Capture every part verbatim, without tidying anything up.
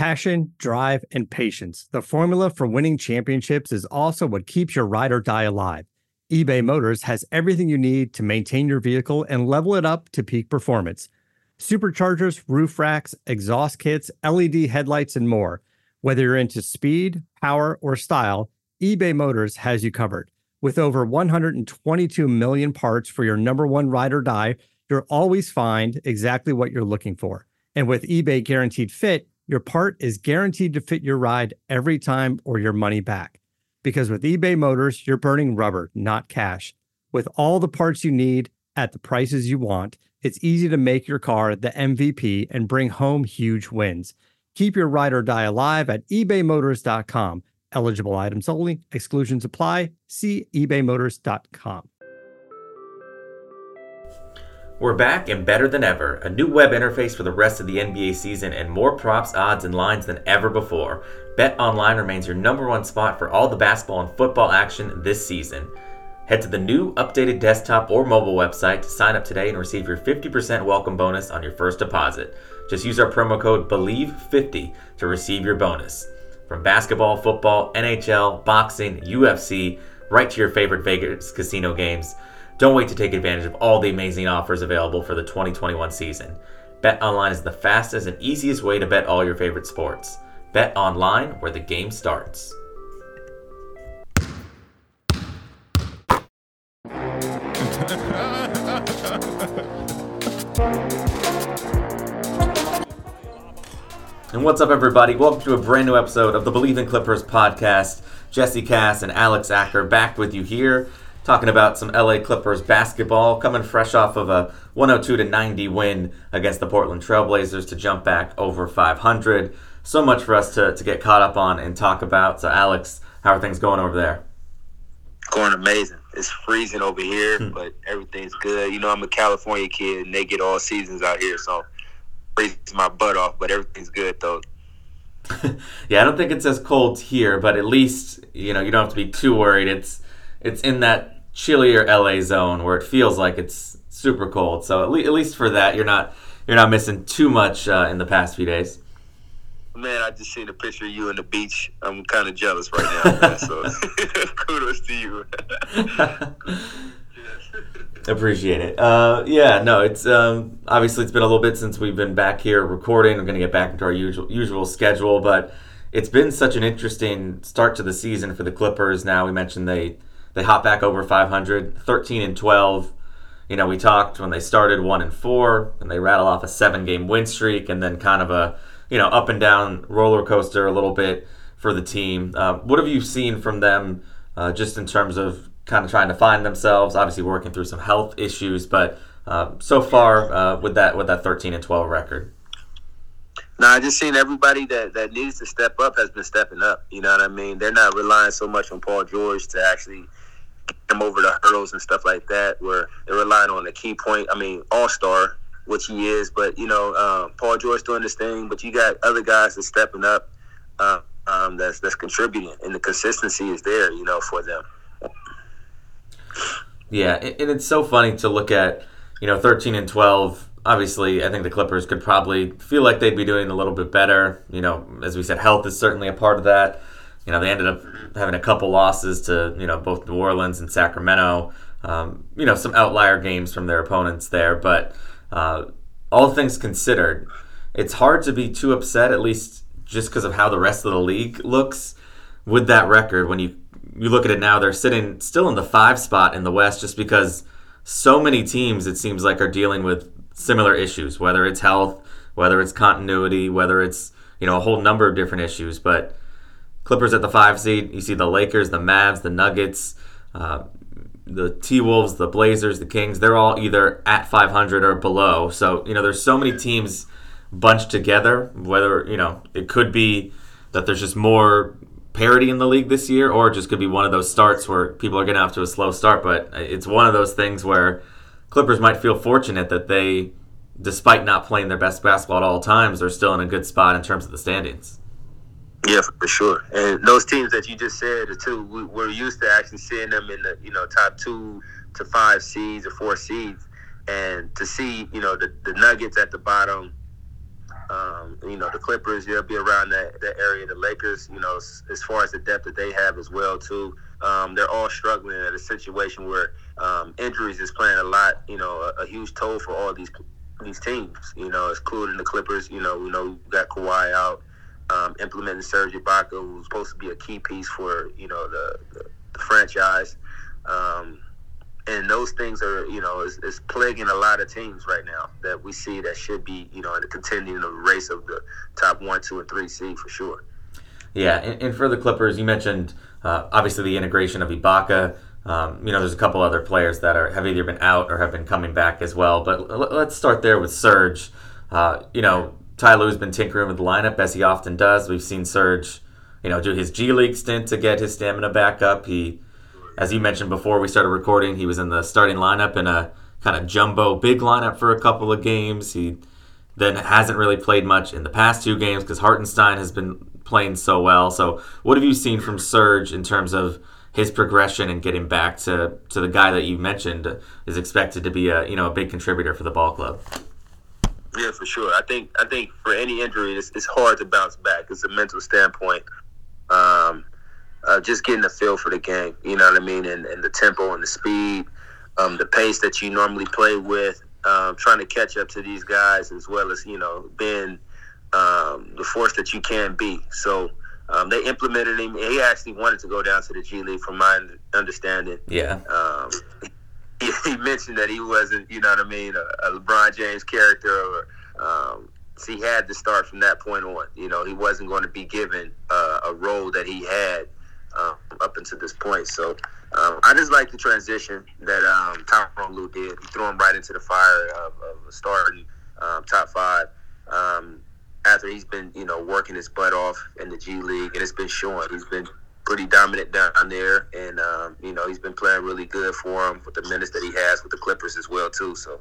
Passion, drive, and patience. The formula for winning championships is also what keeps your ride or die alive. eBay Motors has everything you need to maintain your vehicle and level it up to peak performance. Superchargers, roof racks, exhaust kits, L E D headlights, and more. Whether you're into speed, power, or style, eBay Motors has you covered. With over one hundred twenty-two million parts for your number one ride or die, you'll always find exactly what you're looking for. And with eBay Guaranteed Fit, your part is guaranteed to fit your ride every time or your money back. Because with eBay Motors, you're burning rubber, not cash. With all the parts you need at the prices you want, it's easy to make your car the M V P and bring home huge wins. Keep your ride or die alive at ebay motors dot com. Eligible items only. Exclusions apply. See ebay motors dot com. We're back and better than ever. A new web interface for the rest of the N B A season and more props, odds, and lines than ever before. BetOnline remains your number one spot for all the basketball and football action this season. Head to the new updated desktop or mobile website to sign up today and receive your fifty percent welcome bonus on your first deposit. Just use our promo code believe fifty to receive your bonus. From basketball, football, N H L, boxing, U F C, right to your favorite Vegas casino games. Don't wait to take advantage of all the amazing offers available for the twenty twenty-one season. BetOnline is the fastest and easiest way to bet all your favorite sports. BetOnline, where the game starts. And what's up, everybody? Welcome to a brand new episode of the Believe in Clippers podcast. Jesse Cass and Alex Acker back with you here, talking about some L A Clippers basketball, coming fresh off of a one oh two to ninety win against the Portland Trailblazers to jump back over five hundred. So much for us to, to get caught up on and talk about. So, Alex, how are things going over there? Going amazing. It's freezing over here, hmm. but everything's good. You know, I'm a California kid, and they get all seasons out here, so freezing my butt off, but everything's good, though. Yeah, I don't think it's as cold here, but at least, you know, you don't have to be too worried. It's it's in that chillier L A zone where it feels like it's super cold. So at, le- at least for that, you're not you're not missing too much uh, in the past few days. Man, I just seen a picture of you on the beach. I'm kind of jealous right now, man, so kudos to you. Appreciate it. Uh, yeah, no, it's um, obviously it's been a little bit since we've been back here recording. We're going to get back into our usual usual schedule, but it's been such an interesting start to the season for the Clippers. Now, we mentioned they they hop back over five hundred, thirteen and twelve. You know, we talked when they started one and four, and they rattle off a seven-game win streak, and then kind of a you know up and down roller coaster a little bit for the team. Uh, what have you seen from them, uh, just in terms of kind of trying to find themselves? Obviously, working through some health issues, but uh, so far uh, with that with that thirteen and twelve record. No, I just seen everybody that, that needs to step up has been stepping up. You know what I mean? They're not relying so much on Paul George to actually get them over the hurdles and stuff like that, where they're relying on a key point, I mean, all-star, which he is. But, you know, um, Paul George doing this thing, but you got other guys that's stepping up uh, um, that's, that's contributing, and the consistency is there, you know, for them. Yeah, and it's so funny to look at, you know, thirteen and twelve. Obviously, I think the Clippers could probably feel like they'd be doing a little bit better. You know, as we said, health is certainly a part of that. You know, they ended up having a couple losses to, you know, both New Orleans and Sacramento. Um, you know, some outlier games from their opponents there. But uh, all things considered, it's hard to be too upset, at least just because of how the rest of the league looks with that record. When you, you look at it now, they're sitting still in the five spot in the West just because so many teams, it seems like, are dealing with similar issues, whether it's health, whether it's continuity, whether it's, you know, a whole number of different issues. But Clippers at the five seed, you see the Lakers, the Mavs, the Nuggets, uh, the T-Wolves, the Blazers, the Kings, they're all either at five hundred or below. So, you know, there's so many teams bunched together, whether, you know, it could be that there's just more parity in the league this year, or it just could be one of those starts where people are getting off to a slow start. But it's one of those things where Clippers might feel fortunate that they, despite not playing their best basketball at all times, they're still in a good spot in terms of the standings. Yeah, for sure. And those teams that you just said, the two, we, we're used to actually seeing them in the, you know, top two to five seeds or four seeds. And to see, you know, the, the Nuggets at the bottom, Um, you know, the Clippers, they'll be around that, that area. The Lakers, you know, as, as far as the depth that they have as well, too, um, they're all struggling at a situation where um, injuries is playing a lot, you know, a, a huge toll for all these these teams, you know, including the Clippers. You know, we know we got Kawhi out, um, implementing Serge Ibaka, who's supposed to be a key piece for, you know, the, the, the franchise. Um, and those things are, you know, is, is plaguing a lot of teams right now that we see that should be, you know, in the contending of the race of the top one, two, and three seed for sure. Yeah, and, and for the Clippers, you mentioned uh, obviously the integration of Ibaka. Um, you know, there's a couple other players that are have either been out or have been coming back as well. But l- let's start there with Serge. Uh, you know, Ty Lue's been tinkering with the lineup as he often does. We've seen Serge, you know, do his G League stint to get his stamina back up. He, as you mentioned before we started recording, he was in the starting lineup in a kind of jumbo big lineup for a couple of games. He then hasn't really played much in the past two games because Hartenstein has been playing so well. So what have you seen from Serge in terms of his progression and getting back to, to the guy that you mentioned is expected to be a you know a big contributor for the ball club? Yeah, for sure. I think I think for any injury, it's, it's hard to bounce back. It's a mental standpoint. Um, uh, just getting a feel for the game, you know what I mean, and, and the tempo and the speed, um, the pace that you normally play with, um, trying to catch up to these guys as well as, you know, being um, the force that you can be. So um, they implemented him. He actually wanted to go down to the G League, from my understanding. Yeah. Um, he, he mentioned that he wasn't, you know what I mean, a, a LeBron James character. Or, um, so he had to start from that point on. You know, he wasn't going to be given uh, a role that he had um, up until this point. So um, I just like the transition that um, Tyronn Lue did. He threw him right into the fire of, of a starting um, top five. Um, after he's been, you know, working his butt off in the G League, and it's been showing. He's been pretty dominant down there, and, um, you know, he's been playing really good for him with the minutes that he has with the Clippers as well, too. So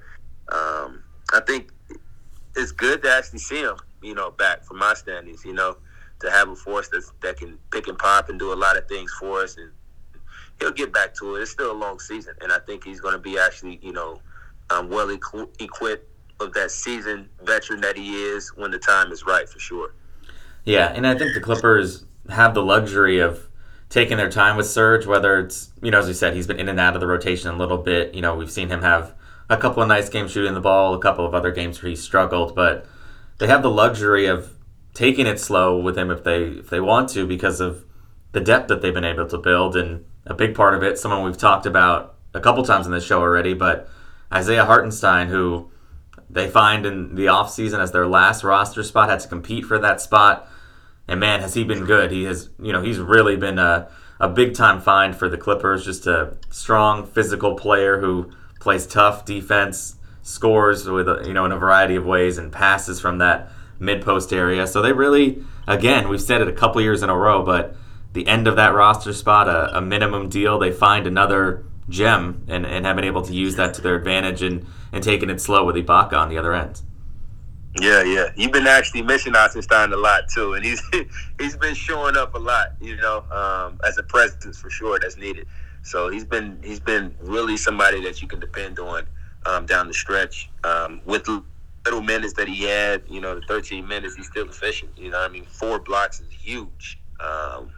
um, I think it's good to actually see him, you know, back from my standings, you know, to have a force that's, that can pick and pop and do a lot of things for us, and he'll get back to it. It's still a long season, and I think he's going to be actually, you know, um, well equ- equipped of that seasoned veteran that he is when the time is right, for sure. Yeah, and I think the Clippers have the luxury of taking their time with Serge, whether it's, you know, as we said, he's been in and out of the rotation a little bit. You know, we've seen him have a couple of nice games shooting the ball, a couple of other games where he struggled, but they have the luxury of taking it slow with him if they if they want to, because of the depth that they've been able to build. And a big part of it, someone we've talked about a couple times in this show already, but Isaiah Hartenstein, who they find in the offseason as their last roster spot, had to compete for that spot. And man, has he been good. He has, you know, he's really been a, a big-time find for the Clippers, just a strong, physical player who plays tough defense, scores with, you know, in a variety of ways, and passes from that mid-post area. So they really, again, we've said it a couple years in a row, but the end of that roster spot, a, a minimum deal, they find another gem and, and have been able to use that to their advantage and, and taking it slow with Ibaka on the other end. Yeah, yeah. You've been actually missing Hartenstein a lot, too, and he's he's been showing up a lot, you know, um, as a presence for sure that's needed. So he's been he's been really somebody that you can depend on um, down the stretch. Um, with little minutes that he had, you know, the thirteen minutes, he's still efficient. You know what I mean? Four blocks is huge. Um,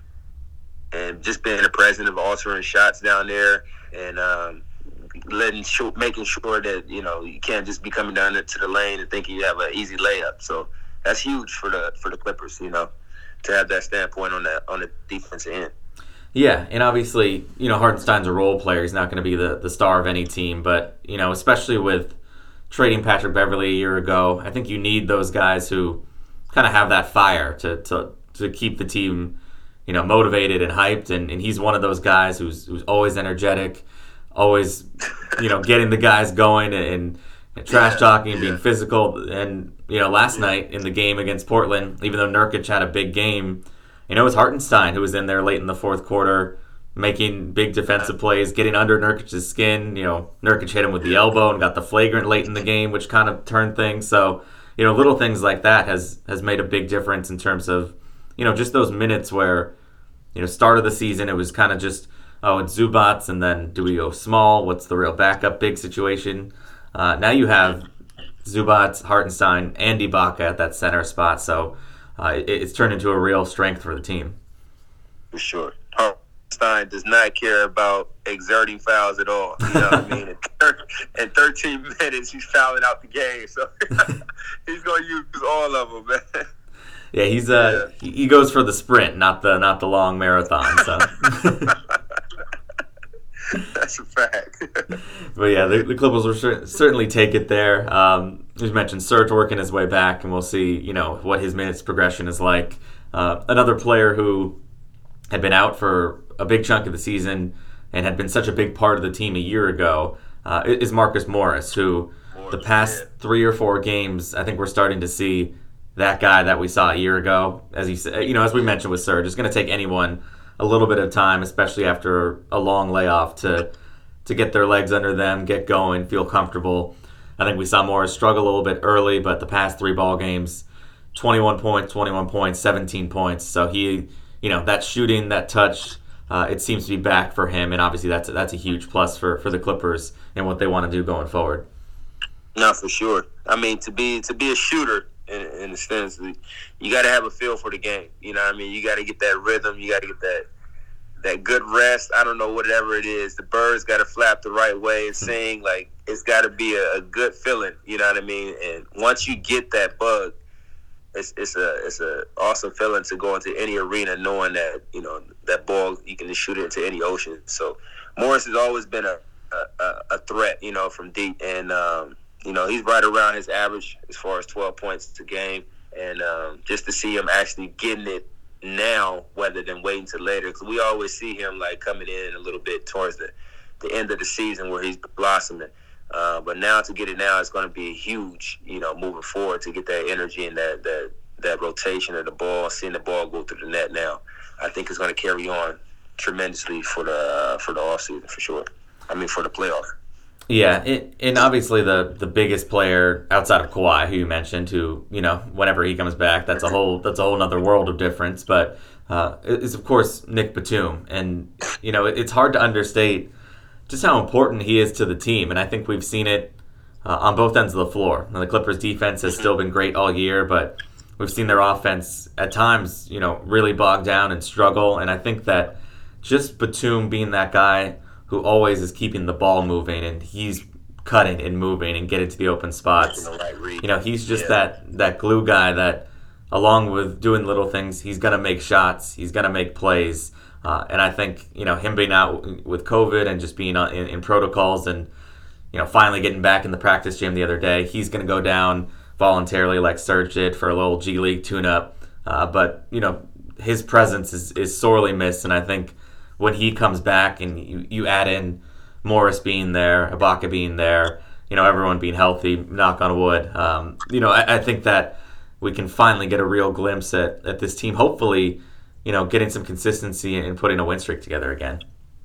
and just being a presence of altering shots down there, and um, letting sure, making sure that, you know, you can't just be coming down to the lane and thinking you have an easy layup. So that's huge for the for the Clippers, you know, to have that standpoint on that on the defensive end. Yeah, and obviously, you know, Hartenstein's a role player. He's not going to be the, the star of any team, but, you know, especially with trading Patrick Beverley a year ago, I think you need those guys who kind of have that fire to to, to keep the team, you know, motivated and hyped, and, and he's one of those guys who's who's always energetic, always, you know, getting the guys going and, and trash talking and being physical. And, you know, last night in the game against Portland, even though Nurkic had a big game, you know, it was Hartenstein who was in there late in the fourth quarter, making big defensive plays, getting under Nurkic's skin. You know, Nurkic hit him with the elbow and got the flagrant late in the game, which kind of turned things. So, you know, little things like that has has made a big difference in terms of, you know, just those minutes where, you know, start of the season, it was kind of just, oh, it's Zubats, and then do we go small? What's the real backup big situation? Uh, now you have Zubac, Hartenstein, and Ibaka at that center spot. So uh, it, it's turned into a real strength for the team. For sure. Hartenstein does not care about exerting fouls at all. You know what I mean? In thirteen minutes, he's fouling out the game. So he's going to use all of them, man. Yeah, he's uh yeah. he goes for the sprint, not the not the long marathon. So that's a fact. But yeah, the, the Clippers will cer- certainly take it there. Um, as you mentioned, Serge working his way back, and we'll see you know what his minutes progression is like. Uh, another player who had been out for a big chunk of the season and had been such a big part of the team a year ago uh, is Marcus Morris, who Morris, the past yeah. three or four games, I think we're starting to see that guy that we saw a year ago. As he said, you know, as we mentioned with Serge, it's going to take anyone a little bit of time, especially after a long layoff, to to get their legs under them, get going, feel comfortable. I think we saw Morris struggle a little bit early, but the past three ball games, twenty-one points, twenty-one points, seventeen points. So he, you know, that shooting, that touch, uh, it seems to be back for him, and obviously that's that's a huge plus for, for the Clippers and what they want to do going forward. No, for sure. I mean, to be to be a shooter. In, in the sense that you got to have a feel for the game. You know what I mean? You got to get that rhythm. You got to get that that good rest. I don't know, whatever it is. The birds got to flap the right way and sing. Like, it's got to be a, a good feeling. You know what I mean? And once you get that bug, it's it's a it's a awesome feeling to go into any arena knowing that, you know, that ball, you can just shoot it into any ocean. So Morris has always been a, a, a threat, you know, from deep. And, um, you know, he's right around his average as far as twelve points a game. And um, just to see him actually getting it now rather than waiting till later. Because we always see him, like, coming in a little bit towards the, the end of the season where he's blossoming. Uh, but now to get it now is going to be huge, you know, moving forward, to get that energy and that, that, that rotation of the ball, seeing the ball go through the net now. I think it's going to carry on tremendously for the, uh, for the offseason, for sure. I mean, for the playoffs. Yeah, it, and obviously the, the biggest player outside of Kawhi, who you mentioned, who, you know, whenever he comes back, that's a whole that's a whole other world of difference. But uh, is of course Nick Batum, and you know, it, it's hard to understate just how important he is to the team. And I think we've seen it uh, on both ends of the floor. Now, the Clippers' defense has still been great all year, but we've seen their offense at times, you know, really bog down and struggle. And I think that just Batum being that guy who always is keeping the ball moving, and he's cutting and moving and getting to the open spots. You know, he's just yeah. that that glue guy that, along with doing little things, he's going to make shots, he's going to make plays. Uh, and I think, you know, him being out with COVID and just being in, in protocols and, you know, finally getting back in the practice gym the other day, he's going to go down voluntarily like Serge did for a little G League tune-up. Uh, but, you know, his presence is, is sorely missed, and I think when he comes back and you, you add in Morris being there, Ibaka being there, you know, everyone being healthy, knock on wood, um, you know, I, I think that we can finally get a real glimpse at, at this team, hopefully, you know, getting some consistency and putting a win streak together again.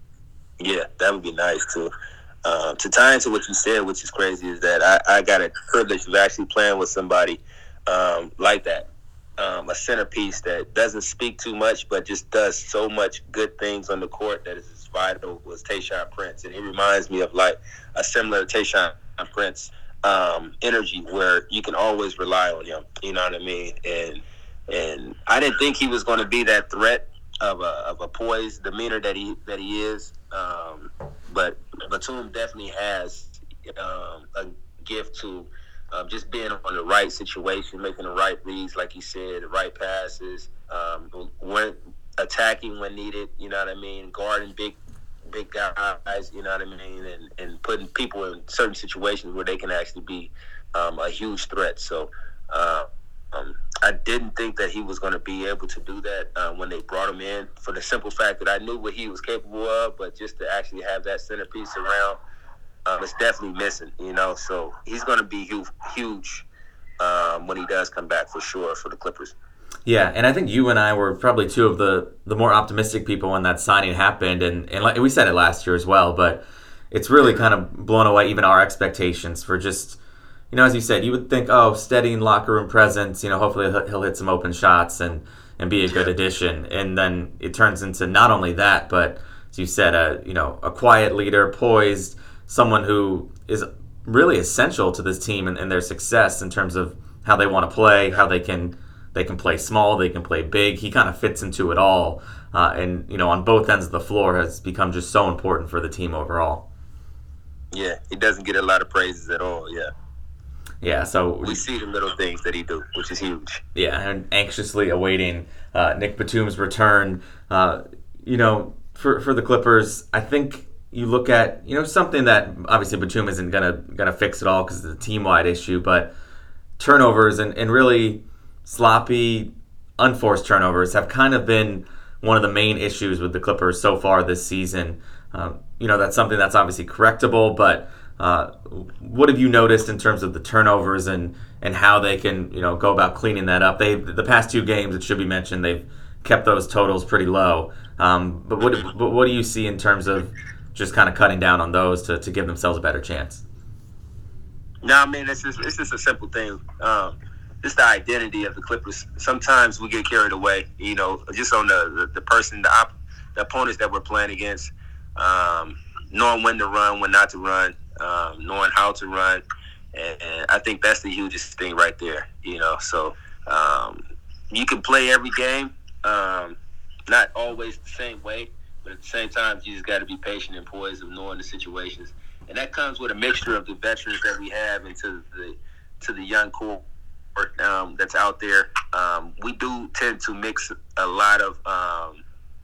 Yeah, that would be nice, too. Um, to tie into what you said, which is crazy, is that I, I got a privilege of actually playing with somebody um, like that. Um, a centerpiece that doesn't speak too much, but just does so much good things on the court that is vital, was Tayshaun Prince. And he reminds me of like a similar Tayshaun Prince um, energy where you can always rely on him. You know what I mean? And and I didn't think he was going to be that threat of a of a poised demeanor that he that he is. Um, but Batum definitely has um, a gift to Um, just being on the right situation, making the right reads, like he said, the right passes, um, when attacking when needed, you know what I mean, guarding big big guys, you know what I mean, and, and putting people in certain situations where they can actually be um, a huge threat. So uh, um, I didn't think that he was going to be able to do that uh, when they brought him in, for the simple fact that I knew what he was capable of, but just to actually have that centerpiece around, Um, it's definitely missing, you know. So he's going to be huge, huge um, when he does come back, for sure, for the Clippers. Yeah, and I think you and I were probably two of the, the more optimistic people when that signing happened, and, and like we said it last year as well, but it's really kind of blown away even our expectations for just, you know, as you said, you would think, oh, steady locker room presence, you know, hopefully he'll hit some open shots and, and be a good addition. And then it turns into not only that, but as you said, a, you know, a quiet leader, poised, someone who is really essential to this team and, and their success in terms of how they want to play, how they can they can play small, they can play big. He kind of fits into it all, uh, and you know, on both ends of the floor has become just so important for the team overall. Yeah, he doesn't get a lot of praises at all. Yeah. Yeah, so we see the little things that he do, which is huge. Yeah, and anxiously awaiting uh, Nick Batum's return. Uh, you know, for for the Clippers, I think you look at you know something that obviously Batum isn't gonna gonna fix it all because it's a team wide issue, but turnovers and, and really sloppy, unforced turnovers have kind of been one of the main issues with the Clippers so far this season. Um, you know, that's something that's obviously correctable, but uh, what have you noticed in terms of the turnovers and, and how they can, you know, go about cleaning that up? They the past two games, it should be mentioned, they've kept those totals pretty low. Um, but what but what do you see in terms of just kind of cutting down on those to, to give themselves a better chance? No, I mean, it's just, it's just a simple thing. Um, just the identity of the Clippers. Sometimes we get carried away, you know, just on the, the, the person, the, op, the opponents that we're playing against, um, knowing when to run, when not to run, um, knowing how to run. And, and I think that's the hugest thing right there, you know. So um, you can play every game, um, not always the same way, but at the same time, you just got to be patient and poised of knowing the situations. And that comes with a mixture of the veterans that we have into the to the young core um, that's out there. Um, we do tend to mix a lot of um,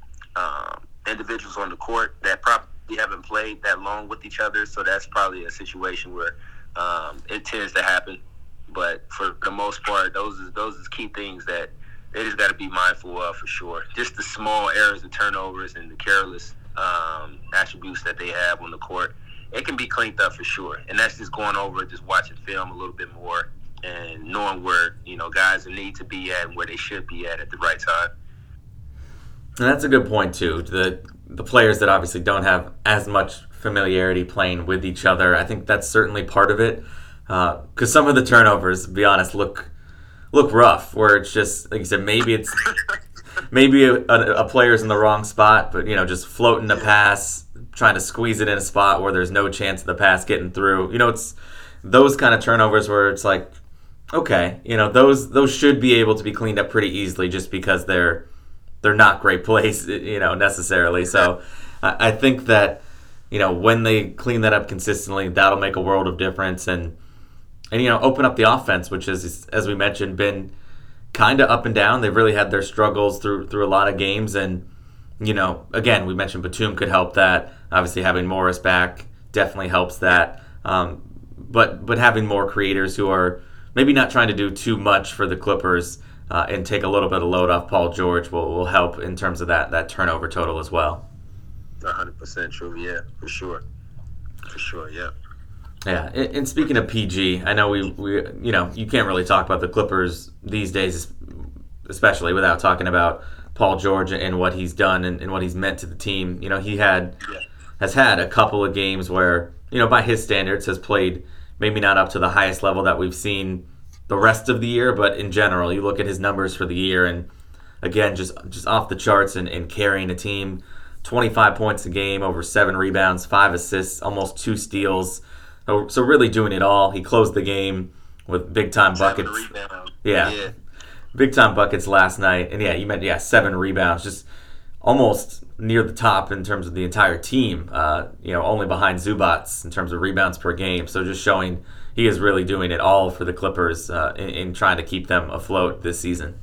um, individuals on the court that probably haven't played that long with each other, so that's probably a situation where um, it tends to happen. But for the most part, those is those is key things that they just got to be mindful of for sure. Just the small errors and turnovers and the careless um, attributes that they have on the court. It can be cleaned up for sure. And that's just going over, just watching film a little bit more and knowing where, you know, guys need to be at and where they should be at at the right time. And that's a good point, too. The the players that obviously don't have as much familiarity playing with each other, I think that's certainly part of it. Because uh, some of the turnovers, to be honest, look look rough, where it's just, like you said, maybe it's maybe a, a, a player's in the wrong spot, but, you know, just floating a pass, trying to squeeze it in a spot where there's no chance of the pass getting through. You know, it's those kind of turnovers where it's like, okay, you know, those those should be able to be cleaned up pretty easily just because they're they're not great plays, you know, necessarily. So I, I think that, you know, when they clean that up consistently, that'll make a world of difference and, and you know, open up the offense, which is, as we mentioned, been kind of up and down. They've really had their struggles through through a lot of games and, you know, again, we mentioned Batum could help that. Obviously, having Morris back definitely helps that. Um, but but having more creators who are maybe not trying to do too much for the Clippers uh, and take a little bit of load off Paul George will, will help in terms of that, that turnover total as well. one hundred percent true, yeah, for sure. For sure, yeah. Yeah, and, and speaking of P G, I know we, we, you know, you can't really talk about the Clippers these days, especially without talking about Paul George and what he's done and, and what he's meant to the team. You know, he had yeah. has had a couple of games where, you know, by his standards has played maybe not up to the highest level that we've seen the rest of the year, but in general, you look at his numbers for the year and, again, just just off the charts and, and carrying a team. twenty-five points a game, over seven rebounds, five assists, almost two steals. So really doing it all. He closed the game with big-time buckets. Yeah. yeah. Big-time buckets last night. And, yeah, you meant, yeah, seven rebounds. Just almost near the top in terms of the entire team. Uh, you know, only behind Zubats in terms of rebounds per game. So just showing he is really doing it all for the Clippers uh, in, in trying to keep them afloat this season.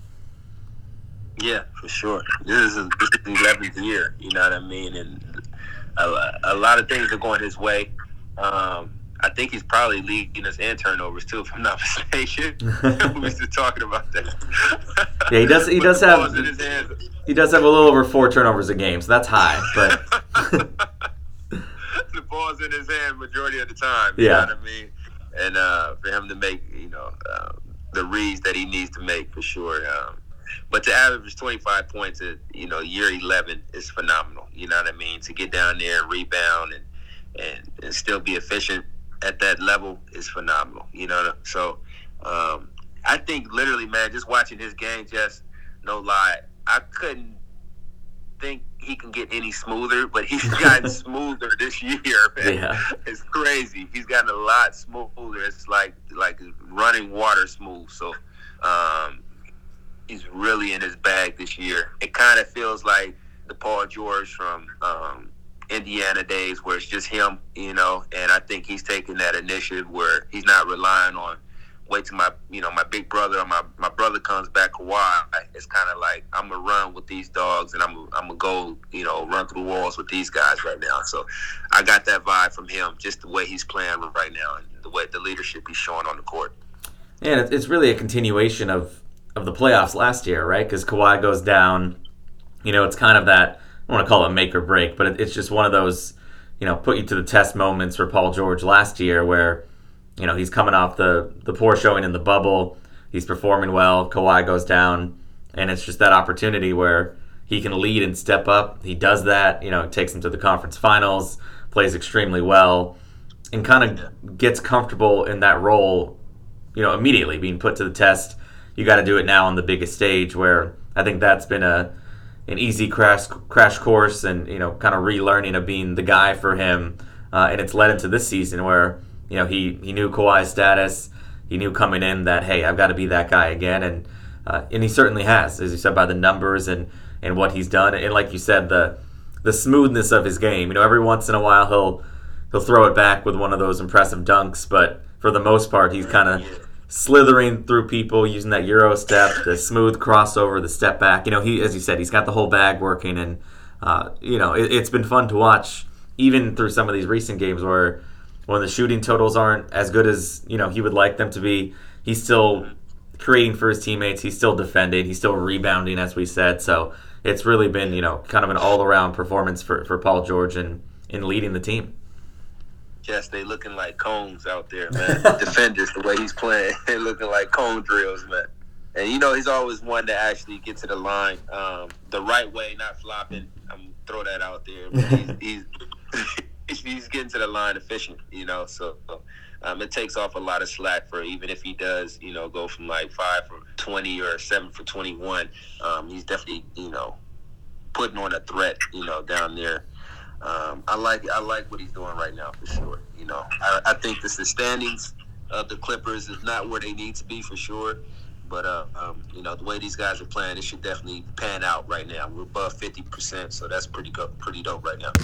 Yeah, for sure. This is, this is the eleventh year, you know what I mean? And a, a lot of things are going his way. Um, I think he's probably leading us in turnovers too, if I'm not mistaken. We were just talking about that. Yeah, he does. He does have. He does have a little over four turnovers a game, so that's high. But the ball's in his hand majority of the time. You yeah. know what I mean? And uh, for him to make, you know, uh, the reads that he needs to make for sure. Um, but to average twenty-five points at, you know, year eleven is phenomenal. You know what I mean? To get down there and rebound and and, and still be efficient at that level is phenomenal, you know. So um, I think literally, man, just watching his game, just no lie, I couldn't think he can get any smoother, but he's gotten smoother this year, man. Yeah. It's crazy. He's gotten a lot smoother. It's like like running water smooth. So um, he's really in his bag this year. It kind of feels like the Paul George from um, Indiana days, where it's just him, you know. And I think he's taking that initiative where he's not relying on wait till my, you know, my big brother or my, my brother comes back, Kawhi. It's kind of like, I'm going to run with these dogs and I'm, I'm going to go, you know, run through walls with these guys right now. So I got that vibe from him, just the way he's playing right now and the way the leadership he's showing on the court. And it's really a continuation of, of the playoffs last year, right? Because Kawhi goes down, you know, it's kind of that, I don't want to call it make or break, but it's just one of those, you know, put you to the test moments for Paul George last year where, you know, he's coming off the, the poor showing in the bubble. He's performing well. Kawhi goes down. And it's just that opportunity where he can lead and step up. He does that. You know, it takes him to the conference finals, plays extremely well, and kind of gets comfortable in that role, you know, immediately being put to the test. You got to do it now on the biggest stage, where I think that's been a an easy crash crash course and, you know, kind of relearning of being the guy for him. Uh, and it's led into this season where, you know, he, he knew Kawhi's status. He knew coming in that, hey, I've got to be that guy again. And uh, and he certainly has, as you said, by the numbers and, and what he's done. And like you said, the the smoothness of his game. You know, every once in a while he'll he'll throw it back with one of those impressive dunks. But for the most part, he's kind of slithering through people using that Euro step, the smooth crossover, the step back. You know, he, as you said, he's got the whole bag working. And, uh, you know, it, it's been fun to watch, even through some of these recent games where when the shooting totals aren't as good as, you know, he would like them to be, he's still creating for his teammates. He's still defending. He's still rebounding, as we said. So it's really been, you know, kind of an all-around performance for, for Paul George in, in leading the team. Yes, they looking like cones out there, man. Defenders, the way he's playing, they looking like cone drills, man. And, you know, he's always one to actually get to the line um, the right way, not flopping. I'm going to throw that out there. But he's... he's he's getting to the line efficient, you know, so um, it takes off a lot of slack for even if he does, you know, go from like five for twenty or seven for twenty-one. Um, he's definitely, you know, putting on a threat, you know, down there. Um, I like I like what he's doing right now for sure. You know, I, I think this, the standings of the Clippers is not where they need to be for sure. But, uh, um, you know, the way these guys are playing, it should definitely pan out right now. We're above fifty percent, so that's pretty go- pretty dope right now.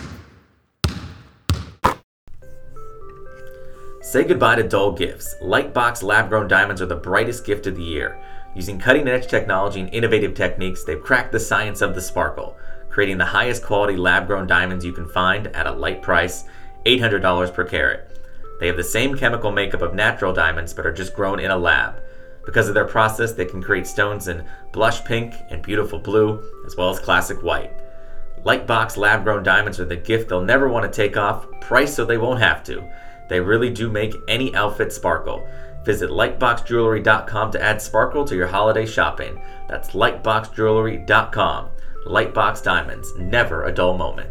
Say goodbye to dull gifts. Lightbox lab-grown diamonds are the brightest gift of the year. Using cutting-edge technology and innovative techniques, they've cracked the science of the sparkle, creating the highest quality lab-grown diamonds you can find at a light price, eight hundred dollars per carat. They have the same chemical makeup of natural diamonds, but are just grown in a lab. Because of their process, they can create stones in blush pink and beautiful blue, as well as classic white. Lightbox lab-grown diamonds are the gift they'll never want to take off, priced so they won't have to. They really do make any outfit sparkle. Visit lightbox jewelry dot com to add sparkle to your holiday shopping. That's lightbox jewelry dot com. Lightbox Diamonds, never a dull moment.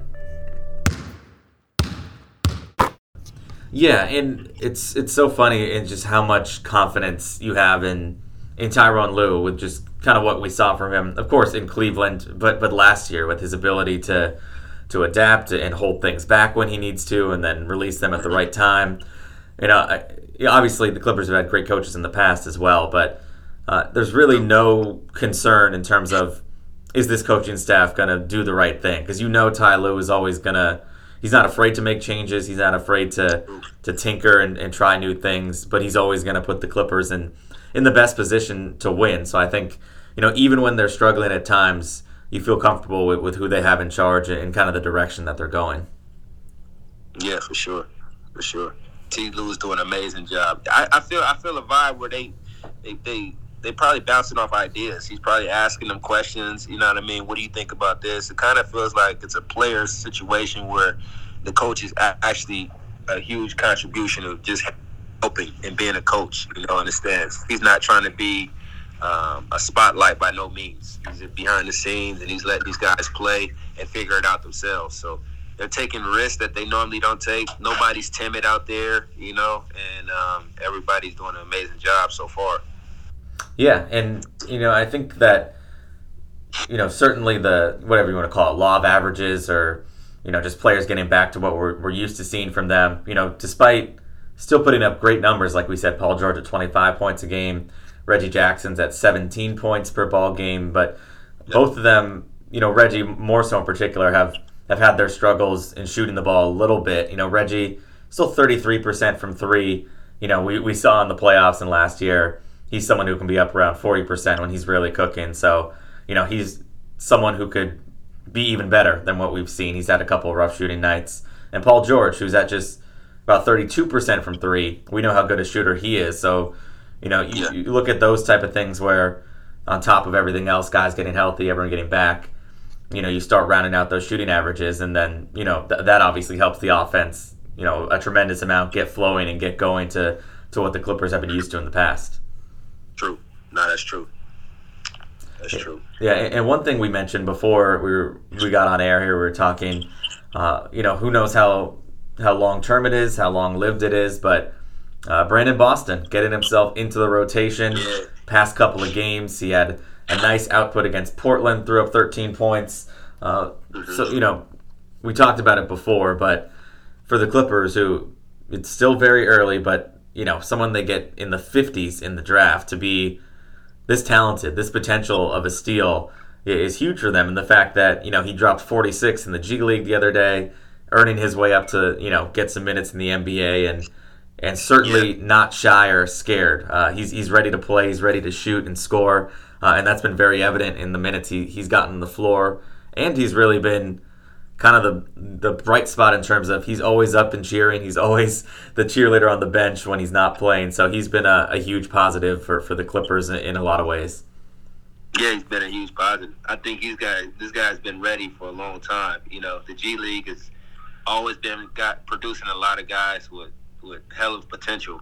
Yeah, and it's it's so funny in just how much confidence you have in in Tyronn Lue with just kind of what we saw from him. Of course, in Cleveland, but but last year with his ability to to adapt and hold things back when he needs to, and then release them at the right time. You know, I, you know, obviously the Clippers have had great coaches in the past as well, but uh, there's really no concern in terms of, is this coaching staff going to do the right thing? Because you know Ty Lue is always going to, he's not afraid to make changes, he's not afraid to to tinker and, and try new things, but he's always going to put the Clippers in, in the best position to win. So I think, you know, even when they're struggling at times, you feel comfortable with, with who they have in charge and kind of the direction that they're going. Yeah, for sure, for sure. T. Lue's doing an amazing job. I, I feel I feel a vibe where they they they they probably bouncing off ideas. He's probably asking them questions. You know what I mean? What do you think about this? It kind of feels like it's a player's situation where the coach is actually a huge contribution of just helping and being a coach. You know, understands. He's not trying to be Um, a spotlight by no means. He's behind the scenes and he's letting these guys play and figure it out themselves. So they're taking risks that they normally don't take. Nobody's timid out there, you know, and um, everybody's doing an amazing job so far. Yeah, and, you know, I think that you know, certainly the, whatever you want to call it, law of averages, or, you know, just players getting back to what we're, we're used to seeing from them, you know, despite still putting up great numbers, like we said, Paul George at twenty-five points a game, Reggie Jackson's at seventeen points per ball game, but both of them, you know, Reggie more so in particular, have, have had their struggles in shooting the ball a little bit. You know, Reggie still thirty-three percent from three. You know, we, we saw in the playoffs and last year, he's someone who can be up around forty percent when he's really cooking. So, you know, he's someone who could be even better than what we've seen. He's had a couple of rough shooting nights. And Paul George, who's at just about thirty-two percent from three, we know how good a shooter he is. So, you know, you, Yeah. you look at those type of things where, on top of everything else, guys getting healthy, everyone getting back, you know, you start rounding out those shooting averages, and then, you know, th- that obviously helps the offense, you know, a tremendous amount, get flowing and get going to, to what the Clippers have been used to in the past. True. No, that's true. That's true. Yeah, and and one thing we mentioned before we were, we got on air here, we were talking, uh, you know, who knows how how long term it is, how long lived it is, but uh, Brandon Boston getting himself into the rotation. Yeah. Past couple of games, he had a nice output against Portland, threw up thirteen points. Uh, so, you know, we talked about it before, but for the Clippers, who it's still very early, but, you know, someone they get in the fifties in the draft to be this talented, this potential of a steal is huge for them. And the fact that, you know, he dropped forty-six in the G League the other day, earning his way up to, you know, get some minutes in the N B A, and and certainly Yeah. not shy or scared. Uh, he's he's ready to play, he's ready to shoot and score, uh, and that's been very evident in the minutes he, he's gotten on the floor. And he's really been kind of the the bright spot in terms of he's always up and cheering. He's always the cheerleader on the bench when he's not playing. So he's been a, a huge positive for, for the Clippers in, in a lot of ways. Yeah, he's been a huge positive. I think he's got this guy's been ready for a long time. You know, the G League has always been got producing a lot of guys with, with hell of potential.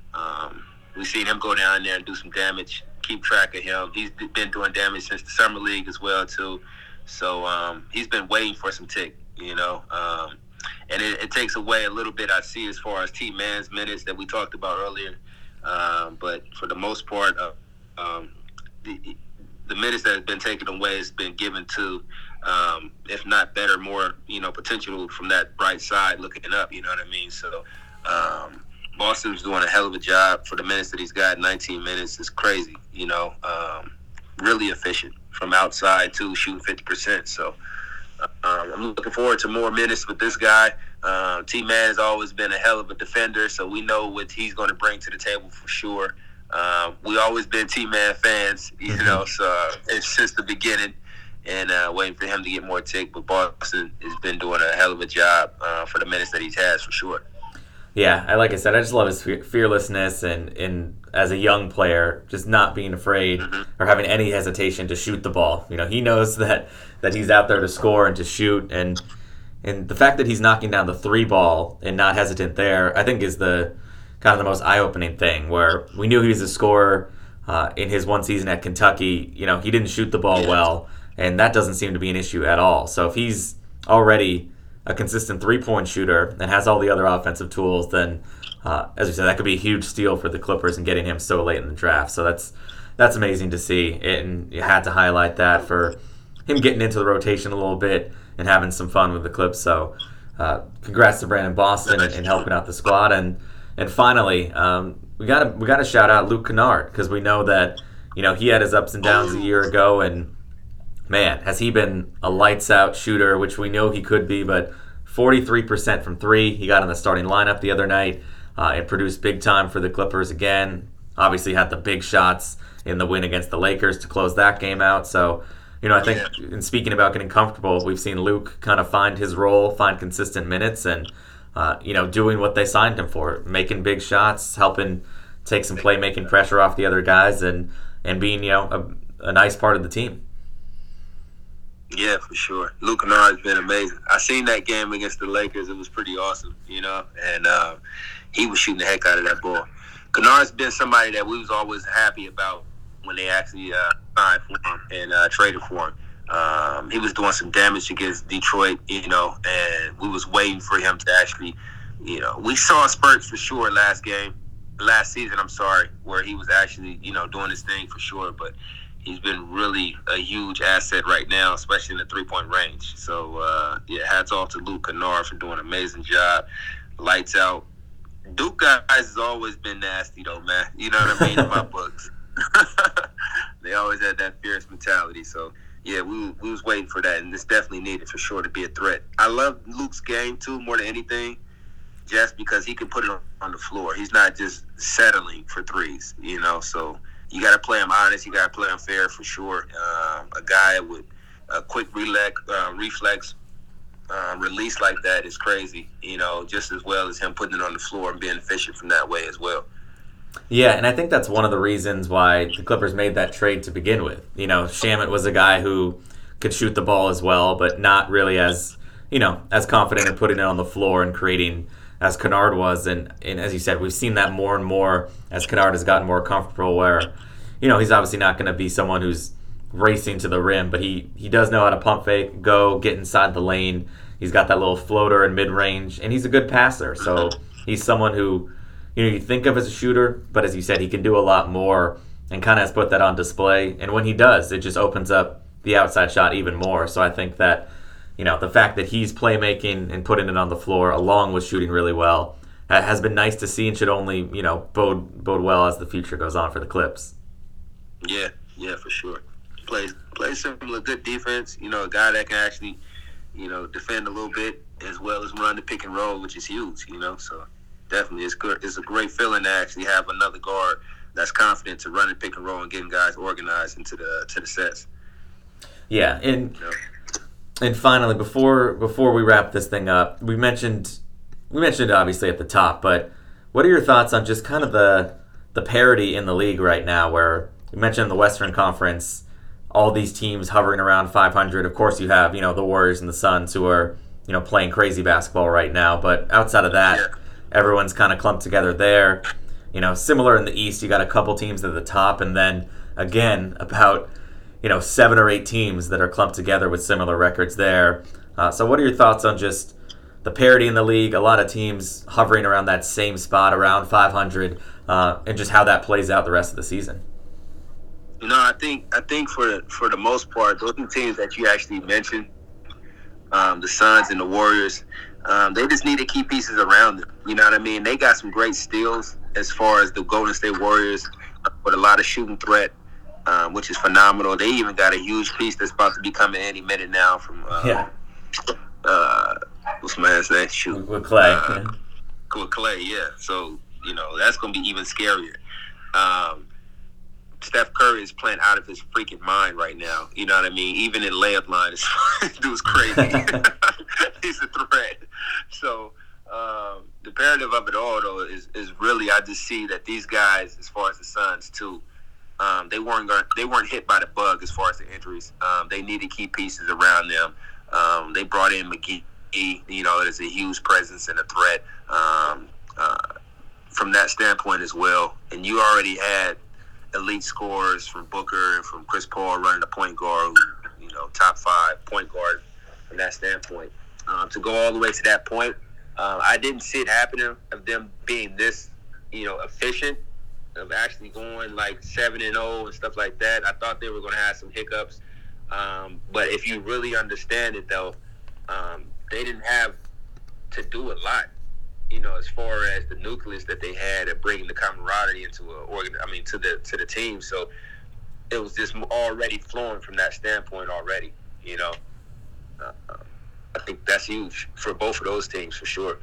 Um, we've seen him go down there and do some damage. Keep track of him. He's been doing damage since the summer league as well too. So um, he's been waiting for some tick, you know. Um, and it, it takes away a little bit, I see, as far as T-Man's minutes that we talked about earlier. Um, but for the most part, uh, um, the, the minutes that have been taken away has been given to, um, if not better, more, you know, potential from that bright side looking up, you know what I mean? So um, Boston's doing a hell of a job for the minutes that he's got. nineteen minutes is crazy, you know, um, really efficient from outside too, shooting fifty percent. So um, I'm looking forward to more minutes with this guy. Uh, T-Man has always been a hell of a defender, so we know what he's going to bring to the table for sure. Um, we always been T-Man fans, you know, so uh, it's since the beginning, and uh, waiting for him to get more tick. But Boston has been doing a hell of a job uh, for the minutes that he has, for sure. Yeah, I like I said, I just love his fe- fearlessness and, and as a young player, just not being afraid Mm-hmm. or having any hesitation to shoot the ball. You know, he knows that, that he's out there to score and to shoot, and and the fact that he's knocking down the three ball and not hesitant there, I think is the kind of the most eye-opening thing, where we knew he was a scorer uh, in his one season at Kentucky. You know, he didn't shoot the ball well, and that doesn't seem to be an issue at all. So if he's already a consistent three-point shooter and has all the other offensive tools, then, uh, as we said, that could be a huge steal for the Clippers and getting him so late in the draft. So that's that's amazing to see, and you had to highlight that for him getting into the rotation a little bit and having some fun with the Clips. So uh, congrats to Brandon Boston and, and helping out the squad. And and finally, um, we got to we got to shout out Luke Kennard, because we know that, you know, he had his ups and downs a year ago, and man, has he been a lights-out shooter, which we know he could be, but forty-three percent from three. He got in the starting lineup the other night uh, and produced big time for the Clippers again. Obviously had the big shots in the win against the Lakers to close that game out. So, you know, I think in speaking about getting comfortable, we've seen Luke kind of find his role, find consistent minutes, and, uh, you know, doing what they signed him for, making big shots, helping take some playmaking pressure off the other guys, and, and being, you know, a, a nice part of the team. Yeah, for sure. Luke Kennard has been amazing. I seen that game against the Lakers. It was pretty awesome, you know, and uh, he was shooting the heck out of that ball. Kennard's been somebody that we was always happy about when they actually uh, signed for him and uh, traded for him. Um, he was doing some damage against Detroit, you know, and we was waiting for him to actually, you know, we saw spurts for sure last game, last season, I'm sorry, where he was actually, you know, doing his thing for sure, but he's been really a huge asset right now, especially in the three-point range. So, uh, yeah, hats off to Luke Kennard for doing an amazing job. Lights out. Duke guys has always been nasty, though, man. You know what I mean? In my books. They always had that fierce mentality. So, yeah, we, we was waiting for that, and it's definitely needed for sure to be a threat. I love Luke's game, too, more than anything, just because he can put it on the floor. He's not just settling for threes, you know, so you got to play him honest. You got to play him fair for sure. Um, a guy with a quick reflex, uh, reflex uh, release like that is crazy, you know, just as well as him putting it on the floor and being efficient from that way as well. Yeah, and I think that's one of the reasons why the Clippers made that trade to begin with. You know, Shamet was a guy who could shoot the ball as well, but not really as, you know, as confident in putting it on the floor and creating as Kennard was. And, and as you said, we've seen that more and more as Kennard has gotten more comfortable where, you know, he's obviously not going to be someone who's racing to the rim, but he, he does know how to pump fake, go, get inside the lane. He's got that little floater in mid-range, and he's a good passer. So he's someone who, you know, you think of as a shooter, but as you said, he can do a lot more and kind of has put that on display. And when he does, it just opens up the outside shot even more. So I think that, you know, the fact that he's playmaking and putting it on the floor along with shooting really well has been nice to see and should only, you know, bode bode well as the future goes on for the Clips. Yeah, yeah, for sure. Plays plays similar, good defense. You know, a guy that can actually, you know, defend a little bit as well as run the pick and roll, which is huge. You know, so definitely it's good. It's a great feeling to actually have another guard that's confident to run the pick and roll and getting guys organized into the to the sets. Yeah, and. You know? And finally, before before we wrap this thing up, we mentioned we mentioned it obviously at the top, but what are your thoughts on just kind of the the parity in the league right now? Where you mentioned the Western Conference, all these teams hovering around five hundred. Of course, you have you know the Warriors and the Suns who are you know playing crazy basketball right now. But outside of that, Yeah. everyone's kind of clumped together there. You know, similar in the East, you got a couple teams at the top, and then again about. You know, seven or eight teams that are clumped together with similar records there. Uh, so what are your thoughts on just the parity in the league, a lot of teams hovering around that same spot, around five hundred, uh, and just how that plays out the rest of the season? You know, I think I think for the, for the most part, those two teams that you actually mentioned, um, the Suns and the Warriors, um, they just need to keep pieces around them. You know what I mean? They got some great steals as far as the Golden State Warriors uh, with a lot of shooting threat. Um, which is phenomenal. They even got a huge piece that's about to be coming any minute now from uh, Yeah. uh, what's my man's name? Shoot, With Clay. Uh, with Clay, yeah. So you know that's going to be even scarier. Um, Steph Curry is playing out of his freaking mind right now. You know what I mean? Even in layup line, this dude's crazy. He's a threat. So um, the imperative of it all, though, is is really I just see that these guys, as far as the Suns too. Um, they weren't gonna, they weren't hit by the bug as far as the injuries. Um, they need to keep pieces around them. Um, they brought in McGee, you know, as a huge presence and a threat um, uh, from that standpoint as well. And you already had elite scorers from Booker and from Chris Paul running the point guard, who, you know, top five point guard from that standpoint. Um, to go all the way to that point, uh, I didn't see it happening of them being this, you know, efficient. Of actually going like seven and zero and stuff like that. I thought they were going to have some hiccups, um, but if you really understand it, though, um, they didn't have to do a lot. You know, as far as the nucleus that they had of bringing the camaraderie into a organ. I mean, to the to the team. So it was just already flowing from that standpoint already. You know, uh, I think that's huge for both of those teams for sure.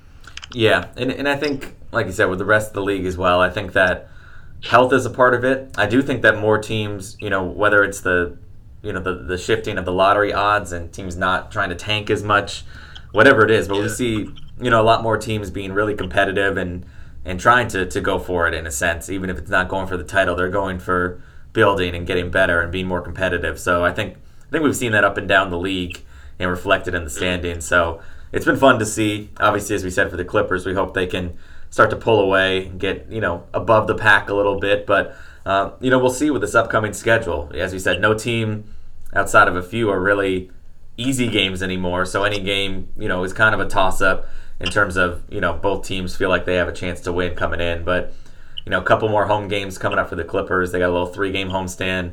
Yeah, and and I think, like you said, with the rest of the league as well, I think that health is a part of it. I do think that more teams, you know, whether it's the, you know, the, the shifting of the lottery odds and teams not trying to tank as much, whatever it is, but Yeah. we see, you know, a lot more teams being really competitive and, and trying to, to go for it in a sense. Even if it's not going for the title, they're going for building and getting better and being more competitive. So I think I think we've seen that up and down the league and reflected in the standings. So it's been fun to see. Obviously, as we said, for the Clippers, we hope they can start to pull away and get, you know, above the pack a little bit. But, uh, you know, we'll see with this upcoming schedule. As we said, no team outside of a few are really easy games anymore. So any game, you know, is kind of a toss-up in terms of, you know, both teams feel like they have a chance to win coming in. But, you know, a couple more home games coming up for the Clippers. They got a little three-game homestand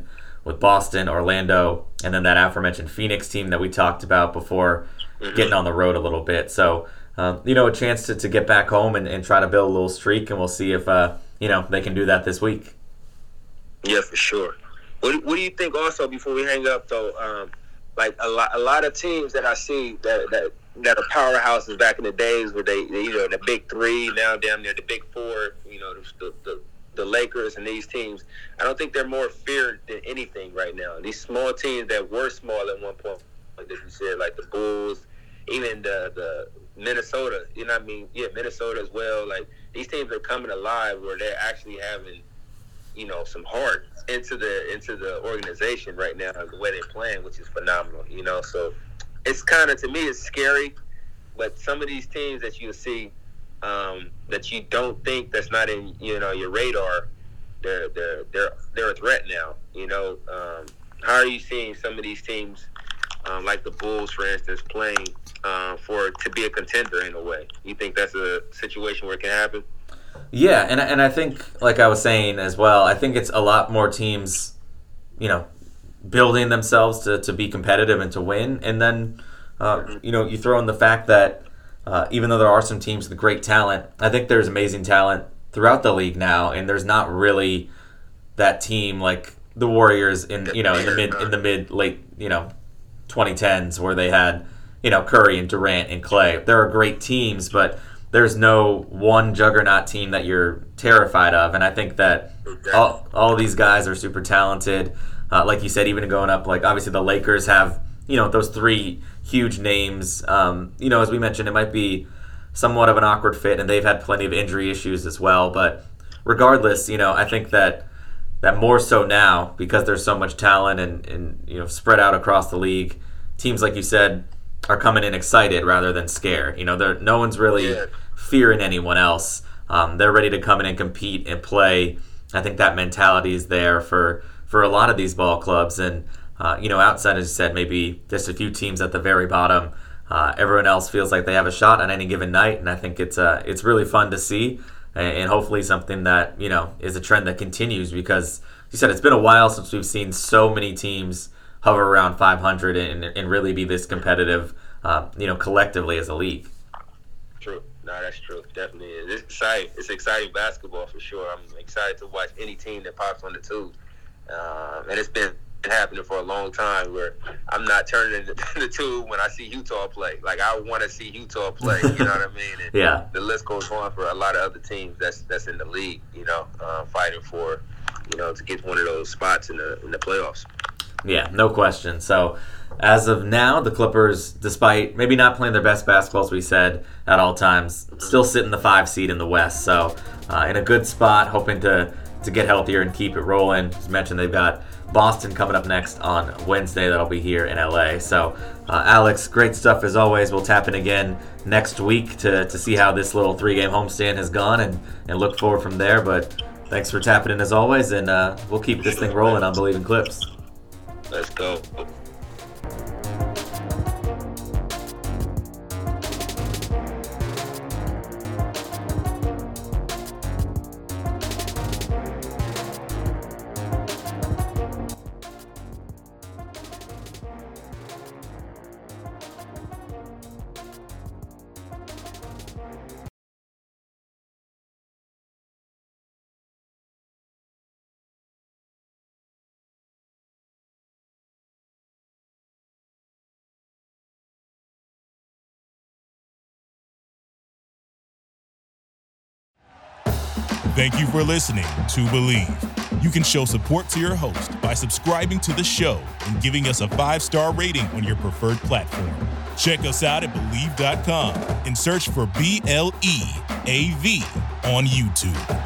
with Boston, Orlando, and then that aforementioned Phoenix team that we talked about before mm-hmm. getting on the road a little bit. So, um, you know, a chance to, to get back home and, and try to build a little streak, and we'll see if, uh, you know, they can do that this week. Yeah, for sure. What, what do you think also, before we hang up, though, um, like a lot, a lot of teams that I see that, that, that are powerhouses back in the days where they, they, you know, the big three, now damn near the big four, you know, the, the, the Lakers and these teams, I don't think they're more feared than anything right now. These small teams that were small at one point, like you said, like the Bulls, even the, the Minnesota, you know what I mean? Yeah, Minnesota as well. Like, these teams are coming alive where they're actually having, you know, some heart into the into the organization right now, the way they're playing, which is phenomenal, you know? So it's kind of, to me, it's scary, but some of these teams that you see um, that you don't think, that's not in, you know, your radar, they're they're they're they're a threat now, you know? Um, how are you seeing some of these teams, um, like the Bulls, for instance, playing uh, for to be a contender in a way? You think that's a situation where it can happen? Yeah, and and I think, like I was saying as well, I think it's a lot more teams, you know, building themselves to, to be competitive and to win. And then, uh, you know, you throw in the fact that uh, even though there are some teams with great talent, I think there's amazing talent throughout the league now, and there's not really that team like the Warriors in, you know, in the mid in the mid late, you know, twenty tens where they had, you know, Curry and Durant and Clay. There are great teams, but there's no one juggernaut team that you're terrified of. And I think that all, all these guys are super talented. Uh, like you said, even going up, like obviously the Lakers have, you know, those three huge names. Um, you know, as we mentioned, it might be somewhat of an awkward fit, and they've had plenty of injury issues as well. But regardless, you know, I think that that more so now, because there's so much talent and, and you know, spread out across the league, teams, like you said, are coming in excited rather than scared. You know, they're, no one's really yeah. fearing anyone else. Um, they're ready to come in and compete and play. I think that mentality is there for, for a lot of these ball clubs. And, uh, you know, outside, as you said, maybe just a few teams at the very bottom, uh, everyone else feels like they have a shot on any given night. And I think it's uh, it's really fun to see, and hopefully something that, you know, is a trend that continues, because, as you said, it's been a while since we've seen so many teams hover around five hundred and, and really be this competitive, uh, you know, collectively as a league. True. No, that's true. Definitely is. It's exciting. It's exciting basketball for sure. I'm excited to watch any team that pops on the tube. Uh, and it's been happening for a long time where I'm not turning the tube when I see Utah play. Like, I want to see Utah play. You know what I mean? And yeah. The list goes on for a lot of other teams that's that's in the league, you know, uh, fighting for, you know, to get one of those spots in the in the playoffs. Yeah, no question. So, as of now, the Clippers, despite maybe not playing their best basketball, as we said, at all times, still sit in the five seed in the West. So, uh, in a good spot, hoping to, to get healthier and keep it rolling. As mentioned, they've got Boston coming up next on Wednesday. That'll be here in L A. So, uh, Alex, great stuff as always. We'll tap in again next week to, to see how this little three-game homestand has gone and, and look forward from there. But thanks for tapping in as always, and uh, we'll keep this thing rolling on Believe in Clips. Let's go. Thank you for listening to Believe. You can show support to your host by subscribing to the show and giving us a five-star rating on your preferred platform. Check us out at Believe dot com and search for B L E A V on YouTube.